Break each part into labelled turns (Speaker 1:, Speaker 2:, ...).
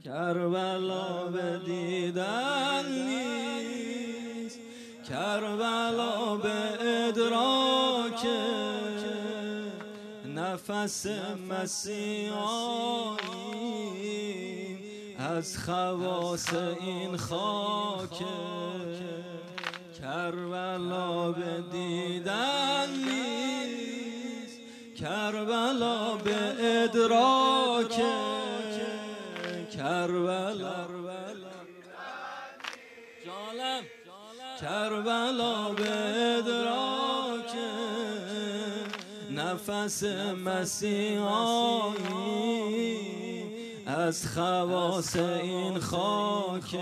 Speaker 1: کربلا به دیدن نیست، کربلا به ادراک نفس مسیحاییم از خواص این خاک. کربلا به دیدن نیست، کربلا به ادراک کربلا جالب کربلا به ادراک نفس مسیحایی از خواص این خاک.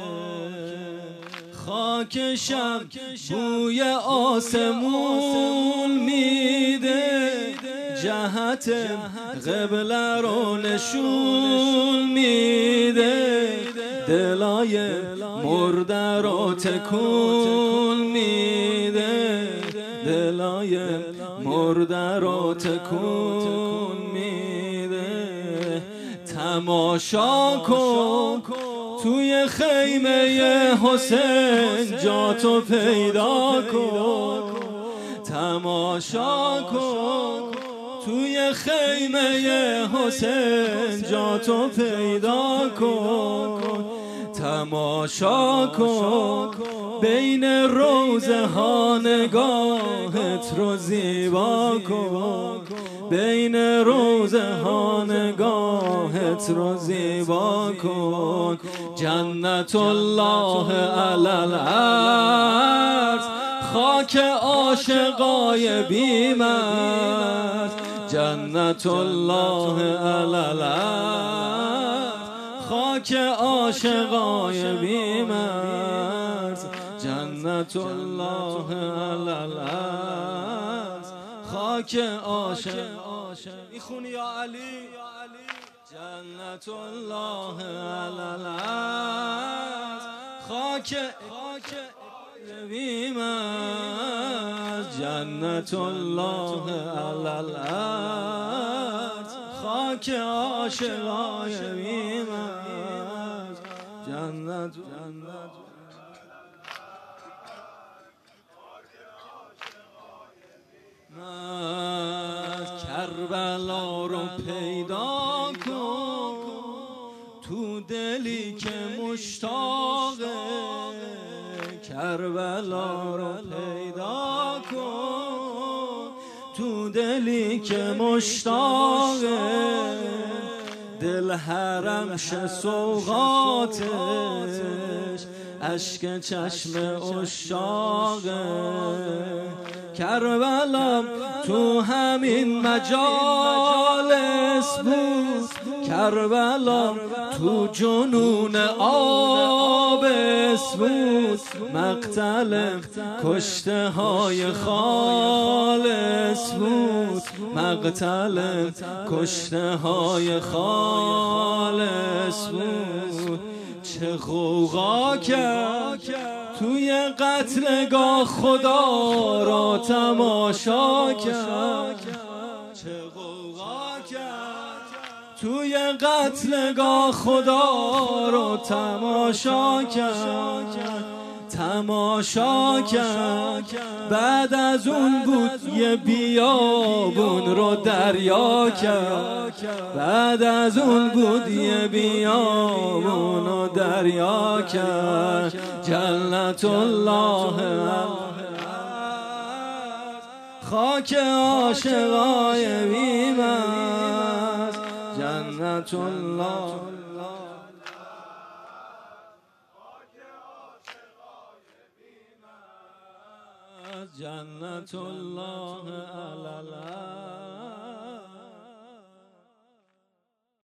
Speaker 1: خاک شب بوی آسمون میده، جهت قبله رو نشون میده، دلای مرده رو تکون میده، دلای مرده رو تکون میده. تماشا کن توی خیمه حسین جاتو پیدا کن، تماشا کن توی خیمه حسین جاتو پیدا کن، تماشا کن بین روزه ها نگاهت رو زیبا کن، بین روزه ها نگاهت رو زیبا کن. جنت الله علی الارض خاک عاشقای بی‌مرز، جنت الله علی الارض خاک عاشقای بی‌مرز، جنت الله علی الارض خاک عاشق. میخونی یا علی؟ جنت الله علی الارض خاک بی‌مرز، جنت الله علی الارض خاک عاشقای بی‌مرز، جنت کربلا رو پیدا کن تو دلی که مشتاقه، کربلا رو پیدا کن تو دلی که مشتاقه، دل حرمش سوغاتش اشک چشم عشاقه. کربلا تو همین مجالس بود، کربلا تو جنون آبس بود، مقتل کشته های خالص بود، مقتل کشته های خالص بود. چه غوغا کرد توی قتلگاه خدا را تماشا کرد، چه غوغا کرد توی قتلگاه خدا را تماشا کرد، تماشا کرد. بعد از اون بود یه بیابون رو دریا کرد، بعد از اون بود یه بیابون رو دریا کرد. جنت الله خاک عاشقای بی‌مرز، جنت الله جنت الله علی الارض